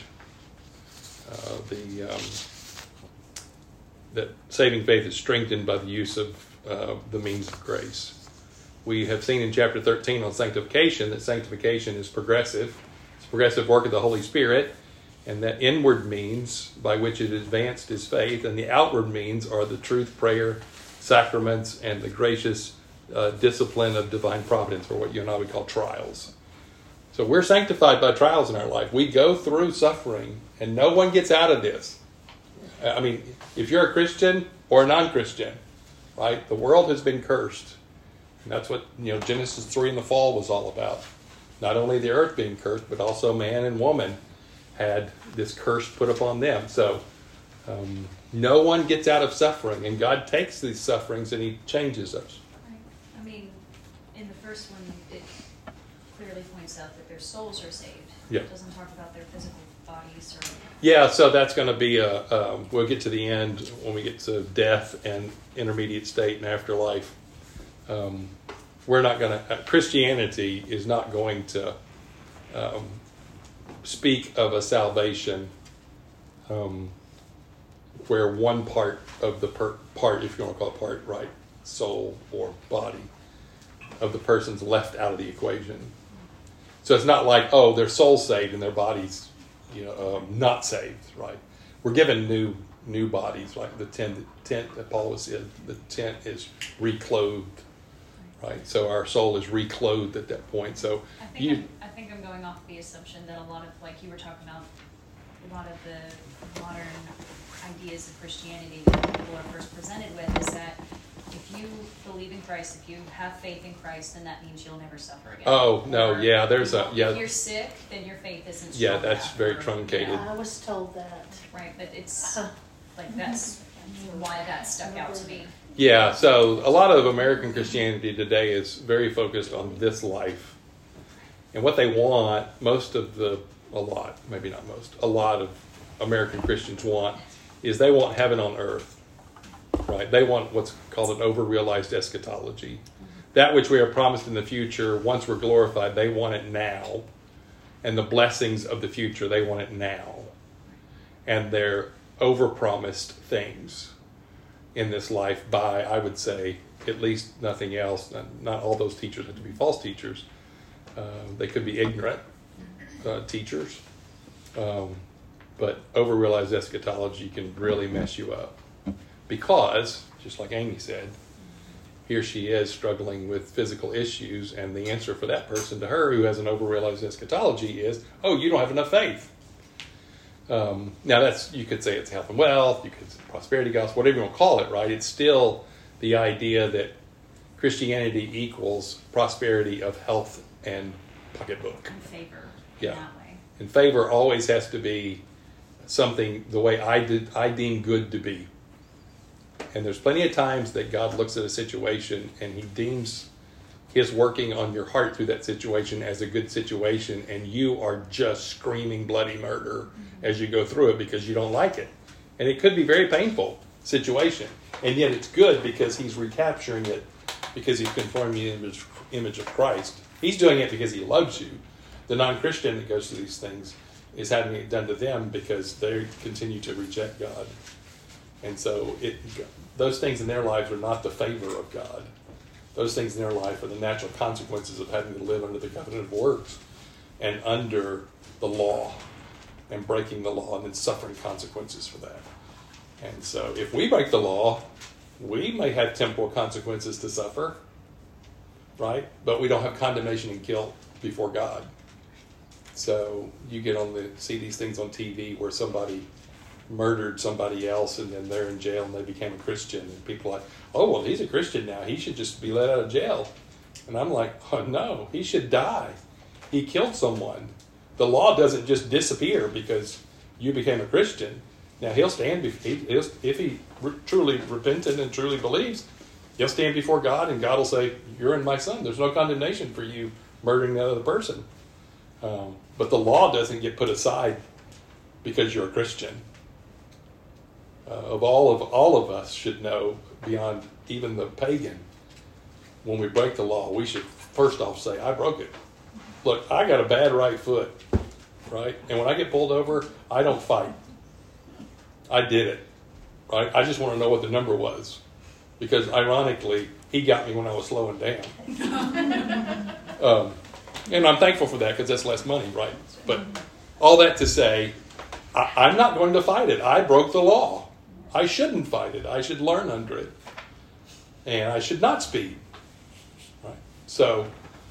That saving faith is strengthened by the use of the means of grace. We have seen in chapter 13 on sanctification that sanctification is progressive. It's a progressive work of the Holy Spirit, and that inward means by which it advanced is faith, and the outward means are the truth, prayer, sacraments, and the gracious discipline of divine providence, or what you and I would call trials. So we're sanctified by trials in our life. We go through suffering, and no one gets out of this. I mean, if you're a Christian or a non-Christian, right? The world has been cursed. And that's what, Genesis 3 and the fall was all about. Not only the earth being cursed, but also man and woman had this curse put upon them. So no one gets out of suffering, and God takes these sufferings and he changes us. Right. I mean, in the first one, it clearly points out that their souls are saved. Yeah. It doesn't talk about their physical bodies or... Yeah, so that's going to be we'll get to the end when we get to death and intermediate state and afterlife. We're not going to, Christianity is not going to speak of a salvation where one part of the part, if you want to call it part, right, soul or body of the person's left out of the equation. So it's not like, oh, their soul's saved and their body's not saved, right? We're given new bodies, like the tent that Paul was in. The tent is reclothed, right? So our soul is reclothed at that point. So I think I'm going off the assumption that a lot of, like you were talking about, a lot of the modern ideas of Christianity that people are first presented with is that if you believe in Christ, if you have faith in Christ, then that means you'll never suffer again. Oh, no, Or yeah, there's if yeah. you're sick, then your faith isn't strong Yeah, that's enough, very or- truncated. Yeah, I was told that. Right, but it's like that's why that stuck out to me. Yeah, so a lot of American Christianity today is very focused on this life. And what they want, a lot of American Christians want is they want heaven on earth, right? They want what's called an over-realized eschatology. That which we are promised in the future, once we're glorified, they want it now. And the blessings of the future, they want it now. And they're over-promised things in this life by, I would say, at least nothing else. Not all those teachers have to be false teachers. They could be ignorant teachers. But over-realized eschatology can really mess you up. Because, just like Amy said, here she is struggling with physical issues, and the answer for that person to her who has an over-realized eschatology is, oh, you don't have enough faith. Now that's, you could say it's health and wealth, you could say prosperity gospel, whatever you want to call it, right? It's still the idea that Christianity equals prosperity of health and pocketbook. In favor Yeah. in that way. And favor always has to be something the way I deem good to be. And there's plenty of times that God looks at a situation and he deems his working on your heart through that situation as a good situation, and you are just screaming bloody murder as you go through it because you don't like it. And it could be a very painful situation. And yet it's good because he's recapturing it because he's conforming the image of Christ. He's doing it because he loves you. The non-Christian that goes through these things is having it done to them because they continue to reject God. And so those things in their lives are not the favor of God. Those things in their life are the natural consequences of having to live under the covenant of works and under the law and breaking the law and then suffering consequences for that. And so if we break the law, we may have temporal consequences to suffer, right? But we don't have condemnation and guilt before God. So you see these things on TV where somebody murdered somebody else and then they're in jail and they became a Christian, and people are like, oh, well, he's a Christian now, he should just be let out of jail. And I'm like, oh no, he should die. He killed someone. The law doesn't just disappear because you became a Christian. Now he'll stand if he truly repentant and truly believes, he'll stand before God and God will say, you're in my son, there's no condemnation for you murdering that other person. But the law doesn't get put aside because you're a Christian. All of us should know, beyond even the pagan, when we break the law, we should first off say, I broke it. Look, I got a bad right foot, right? And when I get pulled over, I don't fight. I did it, right? I just want to know what the number was. Because ironically, he got me when I was slowing down. And I'm thankful for that because that's less money, right? But all that to say, I'm not going to fight it. I broke the law. I shouldn't fight it. I should learn under it. And I should not speed. Right? So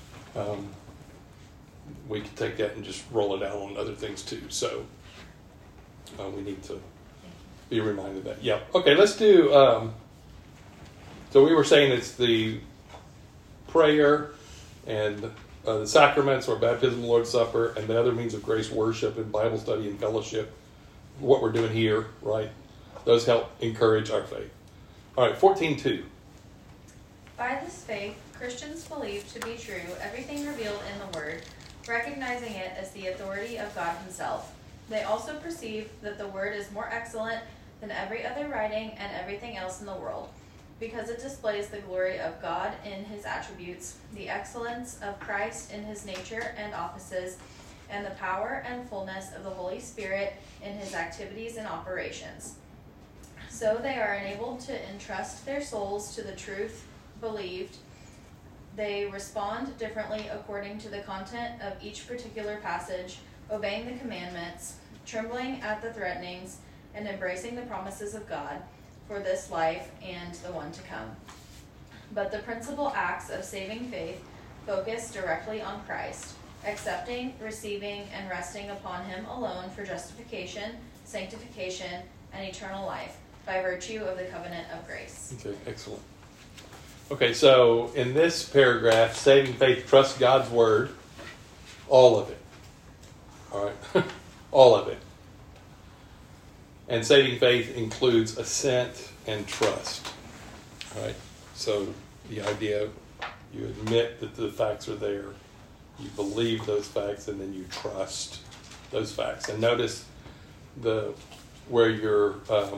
we can take that and just roll it out on other things too. So we need to be reminded of that. Yeah. Okay, let's do... so So we were saying it's the prayer and the sacraments or baptism, Lord's Supper, and the other means of grace, worship and Bible study and fellowship. What we're doing here, right? Those help encourage our faith. All right, 14:2. By this faith, Christians believe to be true everything revealed in the Word, recognizing it as the authority of God Himself. They also perceive that the Word is more excellent than every other writing and everything else in the world, because it displays the glory of God in His attributes, the excellence of Christ in His nature and offices, and the power and fullness of the Holy Spirit in His activities and operations. So they are enabled to entrust their souls to the truth believed. They respond differently according to the content of each particular passage, obeying the commandments, trembling at the threatenings, and embracing the promises of God for this life and the one to come. But the principal acts of saving faith focus directly on Christ, accepting, receiving, and resting upon Him alone for justification, sanctification, and eternal life by virtue of the covenant of grace. Okay, excellent. Okay, so in this paragraph, saving faith trusts God's word, all of it. All right, all of it. And saving faith includes assent and trust. All right, so the idea, you admit that the facts are there, you believe those facts, and then you trust those facts. And notice where you're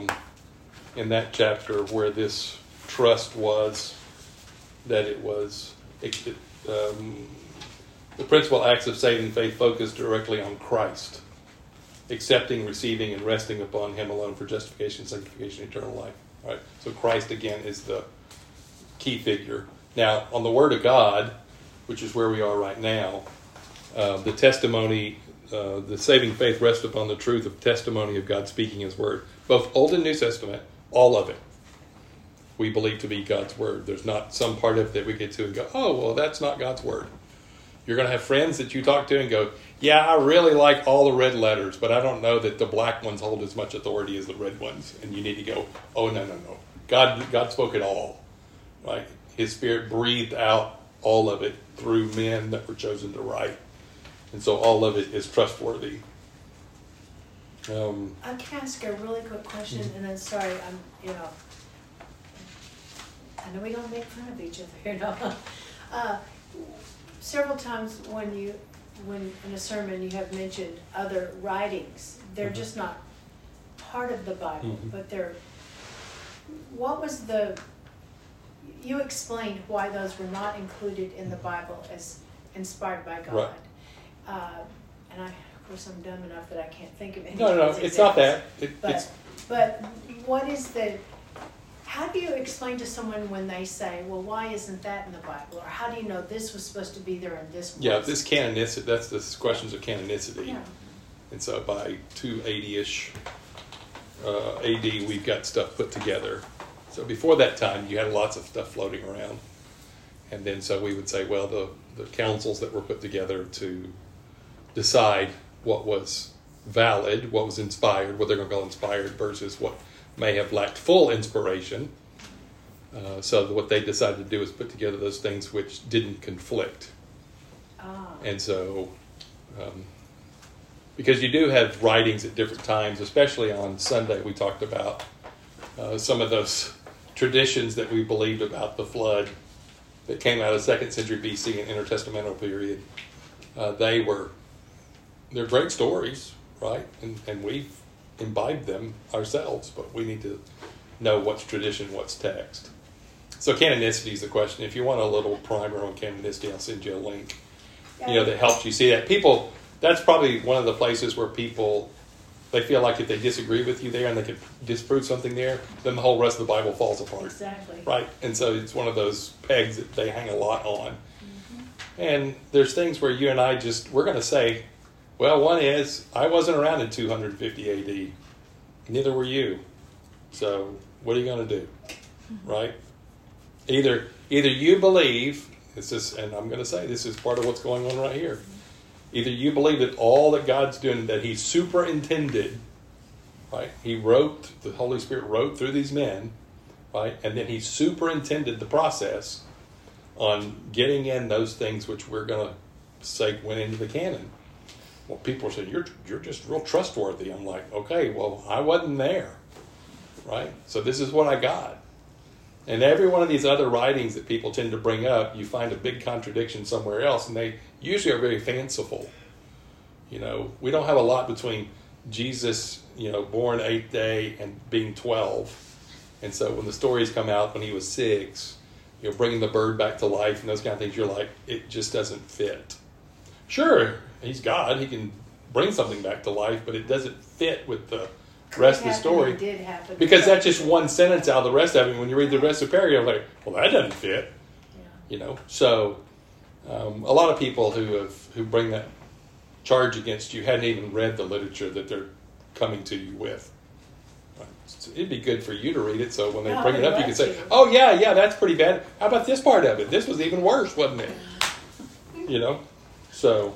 in that chapter where this trust was, that it was the principal acts of saving faith focus directly on Christ, accepting, receiving, and resting upon Him alone for justification, sanctification, and eternal life. All right. So Christ again is the key figure. Now, on the Word of God, which is where we are right now, the testimony, the saving faith rests upon the truth of testimony of God speaking His Word, both Old and New Testament, all of it. We believe to be God's Word. There's not some part of it that we get to and go, oh, well, that's not God's Word. You're going to have friends that you talk to and go, yeah, I really like all the red letters, but I don't know that the black ones hold as much authority as the red ones. And you need to go, oh, no. God spoke it all. Right? His Spirit breathed out all of it through men that were chosen to write. And so all of it is trustworthy. I can ask a really quick question, and then sorry, I know we don't make fun of each other here, no. Several times when in a sermon you have mentioned other writings, they're just not part of the Bible, but you explained why those were not included in the Bible as inspired by God. Right. And of course I'm dumb enough that I can't think of any. No, it's not that. But what is how do you explain to someone when they say, well, why isn't that in the Bible? Or how do you know this was supposed to be there and this wasn't? Yeah, this canonicity, that's the questions of canonicity. Yeah. And so by 280-ish AD, we've got stuff put together. So before that time, you had lots of stuff floating around. And then so we would say, well, the councils that were put together to decide what was valid, what was inspired, what they're going to call inspired versus what may have lacked full inspiration. So what they decided to do is put together those things which didn't conflict. And so, because you do have writings at different times, especially on Sunday, we talked about some of those traditions that we believed about the flood that came out of 2nd century BC and intertestamental period. They're great stories, right? And we've imbibed them ourselves, but we need to know what's tradition, what's text. So canonicity is the question. If you want a little primer on canonicity, I'll send you a link, that helps you see that. People, that's probably one of the places where people, they feel like if they disagree with you there and they can disprove something there, then the whole rest of the Bible falls apart. Exactly. Right? And so it's one of those pegs that they hang a lot on. And there's things where you and I we're going to say, well, one is, I wasn't around in 250 AD. Neither were you. So what are you going to do? Right? Either you believe, and I'm going to say this is part of what's going on right here. Either you believe that all that God's doing, that He superintended, right? The Holy Spirit wrote through these men, right? And then he superintended the process on getting in those things which we're going to say went into the canon. Well, people say, you're just real trustworthy. I'm like, okay, well, I wasn't there, right? So this is what I got. And every one of these other writings that people tend to bring up, you find a big contradiction somewhere else, and they usually are very fanciful. You know, we don't have a lot between Jesus, you know, born 8th day and being 12. And so when the stories come out when he was 6, you know, bringing the bird back to life and those kind of things, you're like, it just doesn't fit. Sure, he's God. He can bring something back to life, but it doesn't fit with the rest of the story. It did happen. Because that's just one sentence out of the rest of it. When you read the rest of the paragraph, you're like, well, that doesn't fit. Yeah. You know, so a lot of people who bring that charge against you hadn't even read the literature that they're coming to you with. So it'd be good for you to read it, so when they bring it up, you can say, "Oh yeah, that's pretty bad. How about this part of it? This was even worse, wasn't it?" You know, so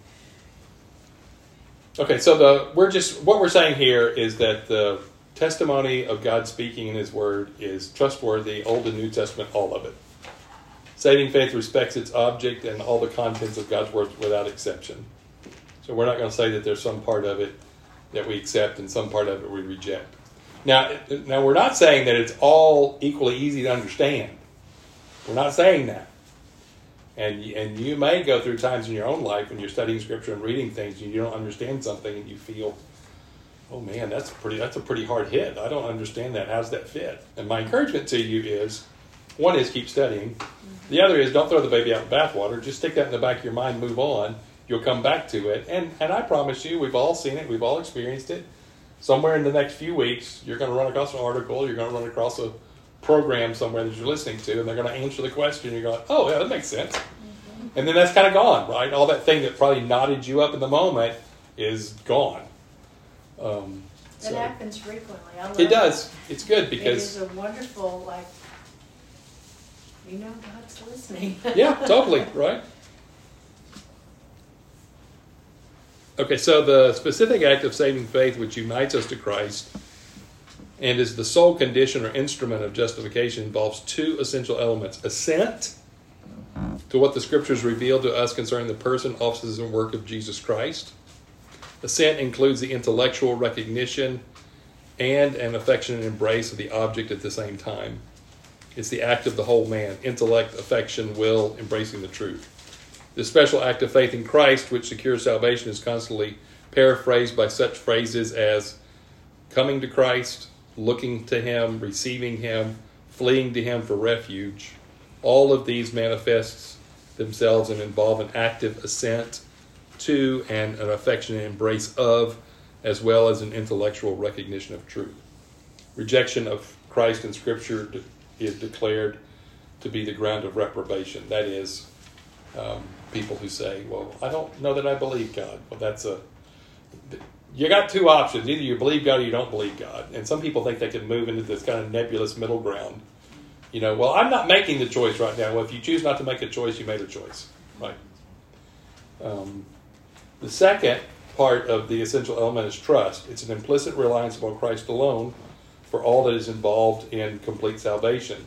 okay. So what we're saying here is that the testimony of God speaking in His Word is trustworthy, Old and New Testament, all of it. Saving faith respects its object and all the contents of God's Word without exception. So we're not going to say that there's some part of it that we accept and some part of it we reject. Now we're not saying that it's all equally easy to understand. We're not saying that. And you may go through times in your own life when you're studying Scripture and reading things and you don't understand something and you feel, oh man, that's a pretty hard hit. I don't understand that. How does that fit? And my encouragement to you is, one is keep studying. The other is don't throw the baby out with the bathwater. Just stick that in the back of your mind, move on. You'll come back to it. And I promise you, we've all seen it. We've all experienced it. Somewhere in the next few weeks, you're going to run across an article. You're going to run across a program somewhere that you're listening to. And they're going to answer the question. You're going, oh, yeah, that makes sense. Mm-hmm. And then that's kind of gone, right? All that thing that probably knotted you up in the moment is gone. It happens frequently. I love it does. It's good because... It is a wonderful, God's listening. Yeah, totally, right? Okay, so the specific act of saving faith which unites us to Christ and is the sole condition or instrument of justification involves two essential elements. Assent to what the Scriptures reveal to us concerning the person, offices, and work of Jesus Christ. Assent includes the intellectual recognition and an affectionate embrace of the object at the same time. It's the act of the whole man, intellect, affection, will, embracing the truth. This special act of faith in Christ, which secures salvation, is constantly paraphrased by such phrases as coming to Christ, looking to Him, receiving Him, fleeing to Him for refuge. All of these manifest themselves and involve an active assent to and an affectionate embrace of, as well as an intellectual recognition of truth. Rejection of Christ in Scripture is declared to be the ground of reprobation. That is, people who say, well, I don't know that I believe God. Well, you got two options. Either you believe God or you don't believe God. And some people think they can move into this kind of nebulous middle ground. Well, I'm not making the choice right now. Well, if you choose not to make a choice, you made a choice. Right. The second part of the essential element is trust. It's an implicit reliance upon Christ alone for all that is involved in complete salvation.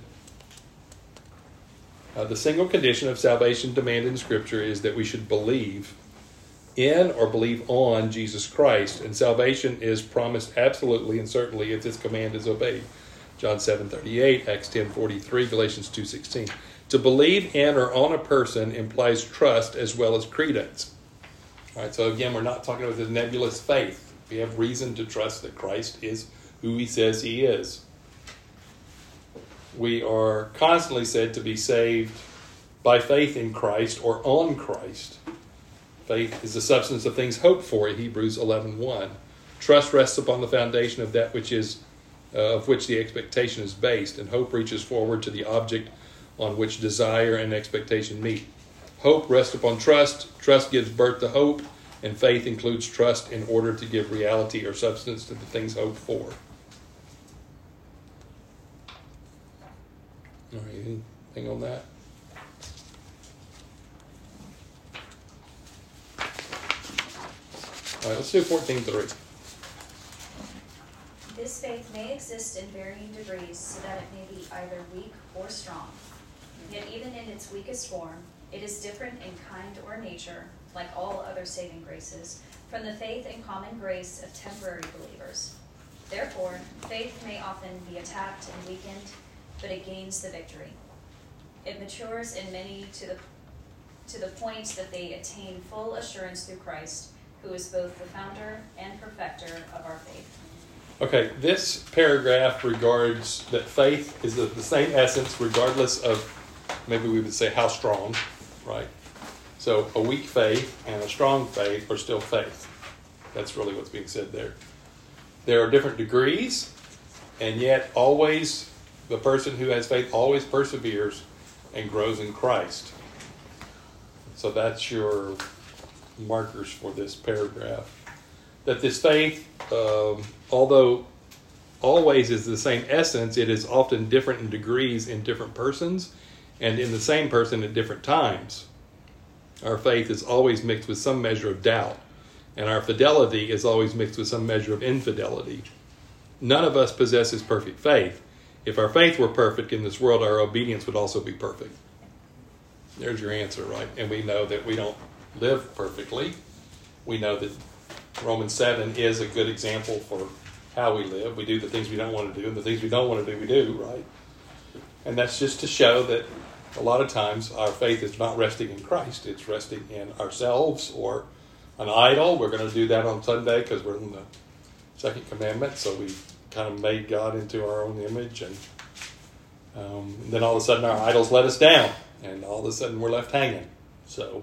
The single condition of salvation demanded in Scripture is that we should believe in or believe on Jesus Christ, and salvation is promised absolutely and certainly if this command is obeyed. John 7:38, Acts 10:43, Galatians 2:16. To believe in or on a person implies trust as well as credence. All right, so again, we're not talking about this nebulous faith. We have reason to trust that Christ is who He says He is. We are constantly said to be saved by faith in Christ or on Christ. Faith is the substance of things hoped for, Hebrews 11:1. Trust rests upon the foundation of that which is of which the expectation is based, and hope reaches forward to the object on which desire and expectation meet. Hope rests upon trust. Trust gives birth to hope, and faith includes trust in order to give reality or substance to the things hoped for. All right, anything on that? All right, let's do 14:3. This faith may exist in varying degrees so that it may be either weak or strong. Yet even in its weakest form, it is different in kind or nature, like all other saving graces, from the faith and common grace of temporary believers. Therefore, faith may often be attacked and weakened, but it gains the victory. It matures in many to the point that they attain full assurance through Christ, who is both the founder and perfecter of our faith. Okay, this paragraph regards that faith is of the same essence regardless of, maybe we would say, how strong, right? So a weak faith and a strong faith are still faith. That's really what's being said there. There are different degrees, and yet always the person who has faith always perseveres and grows in Christ. So that's your markers for this paragraph. That this faith, although always is the same essence, it is often different in degrees in different persons and in the same person at different times. Our faith is always mixed with some measure of doubt, and our fidelity is always mixed with some measure of infidelity. None of us possesses perfect faith. If our faith were perfect in this world, our obedience would also be perfect. There's your answer, right? And we know that we don't live perfectly. We know that Romans 7 is a good example for how we live. We do the things we don't want to do, and the things we don't want to do, we do, right? And that's just to show that a lot of times our faith is not resting in Christ. It's resting in ourselves or an idol. We're going to do that on Sunday because we're in the second commandment, so we kind of made God into our own image, and then all of a sudden our idols let us down, and all of a sudden we're left hanging. So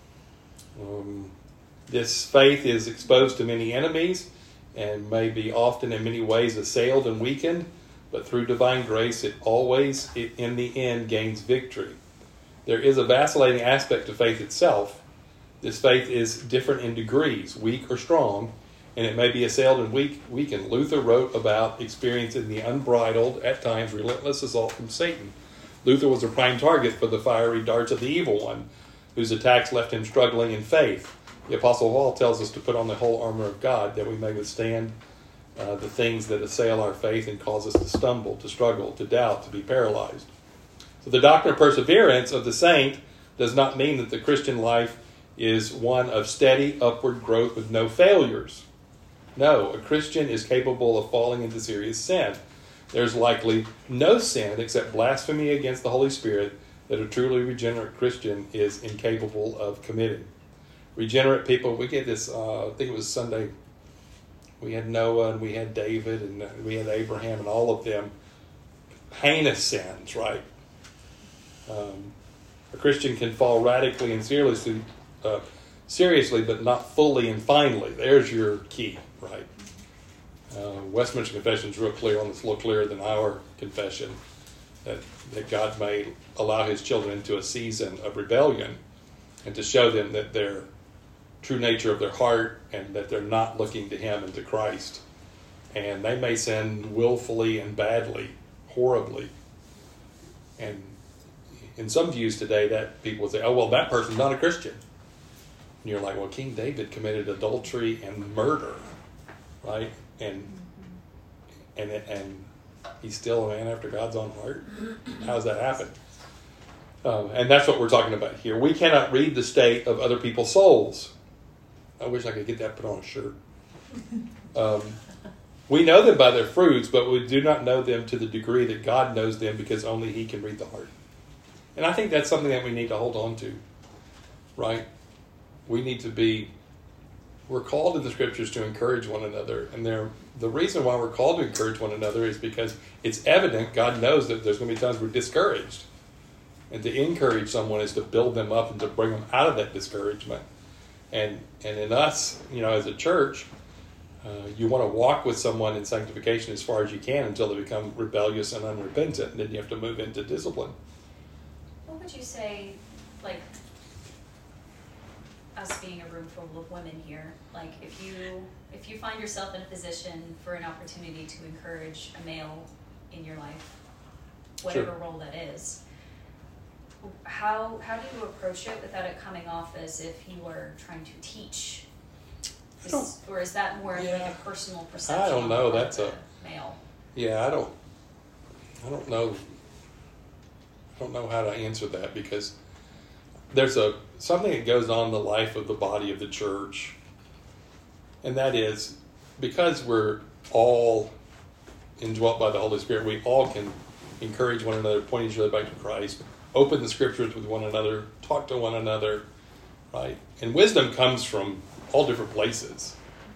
this faith is exposed to many enemies and may be often in many ways assailed and weakened, but through divine grace it always, in the end, gains victory. There is a vacillating aspect to faith itself. This faith is different in degrees, weak or strong, and it may be assailed and weakened. Luther wrote about experiencing the unbridled, at times relentless assault from Satan. Luther was a prime target for the fiery darts of the evil one, whose attacks left him struggling in faith. The Apostle Paul tells us to put on the whole armor of God that we may withstand the things that assail our faith and cause us to stumble, to struggle, to doubt, to be paralyzed. So the doctrine of perseverance of the saint does not mean that the Christian life is one of steady upward growth with no failures. No, a Christian is capable of falling into serious sin. There's likely no sin except blasphemy against the Holy Spirit that a truly regenerate Christian is incapable of committing. Regenerate people, we get this, I think it was Sunday, we had Noah and we had David and we had Abraham and all of them. Heinous sins, right? A Christian can fall radically and seriously, but not fully and finally. There's your key, right? Westminster Confession is real clear on this, a little clearer than our confession, that God may allow his children into a season of rebellion and to show them that their true nature of their heart and that they're not looking to him and to Christ. And they may sin willfully and badly, horribly. And in some views today, that people would say, oh, well, that person's not a Christian. And you're like, well, King David committed adultery and murder, right? And he's still a man after God's own heart. How does that happen? And that's what we're talking about here. We cannot read the state of other people's souls. I wish I could get that put on a shirt. We know them by their fruits, but we do not know them to the degree that God knows them, because only he can read the heart. And I think that's something that we need to hold on to, right? We need to be, we're called in the scriptures to encourage one another. And the reason why we're called to encourage one another is because it's evident God knows that there's going to be times we're discouraged. And to encourage someone is to build them up and to bring them out of that discouragement. And in us, as a church, you want to walk with someone in sanctification as far as you can until they become rebellious and unrepentant. And then you have to move into discipline. What would you say, like, us being a room full of women here, like if you find yourself in a position for an opportunity to encourage a male in your life, whatever Sure. role that is, how do you approach it without it coming off as if you were trying to teach Or is that more of like Yeah. a personal perception? I don't know. on the part That's of the male. Yeah, I don't know. I don't know how to answer that, because there's something that goes on in the life of the body of the church, and that is because we're all indwelt by the Holy Spirit. We all can encourage one another, point each other back to Christ, open the scriptures with one another, talk to one another, right? And wisdom comes from all different places.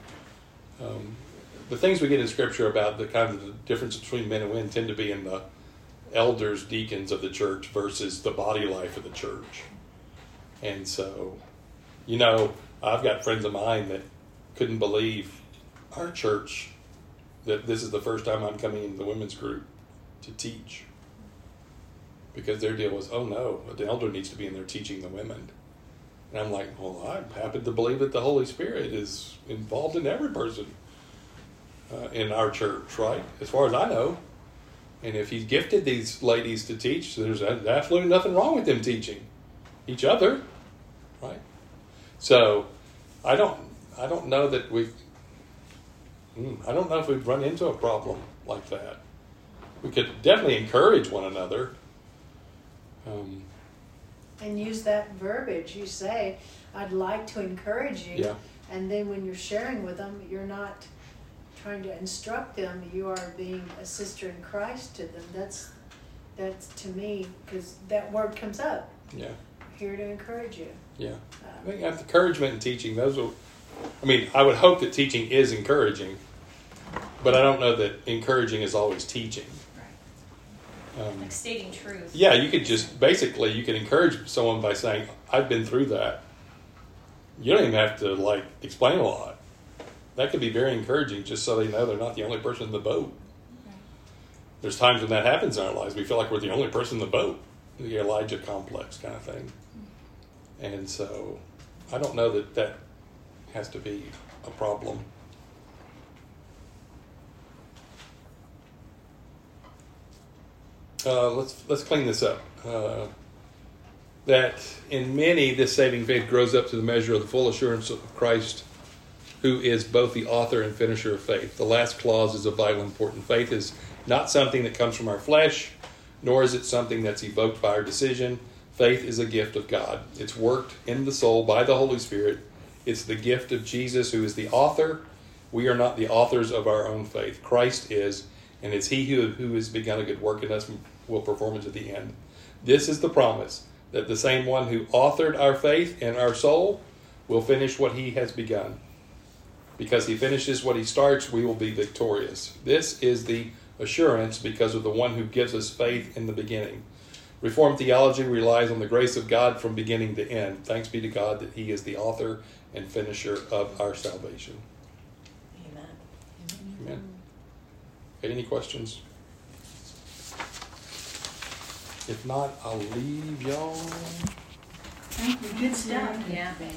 The things we get in Scripture about the kind of the difference between men and women tend to be in the elders, deacons of the church versus the body life of the church. And so, I've got friends of mine that couldn't believe our church, that this is the first time I'm coming into the women's group to teach. Because their deal was, oh no, the elder needs to be in there teaching the women. And I'm like, well, I'm happy to believe that the Holy Spirit is involved in every person in our church, right? As far as I know. And if He's gifted these ladies to teach, there's absolutely nothing wrong with them teaching each other, right? So, I don't know that I don't know if we've run into a problem like that. We could definitely encourage one another. And use that verbiage. You say, I'd like to encourage you. Yeah. And then when you're sharing with them, you're not trying to instruct them. You are being a sister in Christ to them. That's to me, because that word comes up. Yeah. Here to encourage you. Yeah. I think after encouragement and teaching, I would hope that teaching is encouraging, but I don't know that encouraging is always teaching. Like stating truth. Yeah, you can encourage someone by saying, I've been through that. You don't even have to explain a lot. That could be very encouraging, just so they know they're not the only person in the boat. Right. There's times when that happens in our lives. We feel like we're the only person in the boat. The Elijah complex kind of thing. And so I don't know that has to be a problem. Let's clean this up. That in many, this saving faith grows up to the measure of the full assurance of Christ, who is both the author and finisher of faith. The last clause is of vital importance. Faith is not something that comes from our flesh, nor is it something that's evoked by our decision. Faith is a gift of God. It's worked in the soul by the Holy Spirit. It's the gift of Jesus, who is the author. We are not the authors of our own faith. Christ is, and it's He who has begun a good work in us will perform it to the end. This is the promise, that the same one who authored our faith in our soul will finish what He has begun. Because He finishes what He starts, we will be victorious. This is the assurance because of the one who gives us faith in the beginning. Reformed theology relies on the grace of God from beginning to end. Thanks be to God that He is the author and finisher of our salvation. Amen. Amen. Okay, any questions? If not, I'll leave y'all. Thank you, good stuff. Yeah.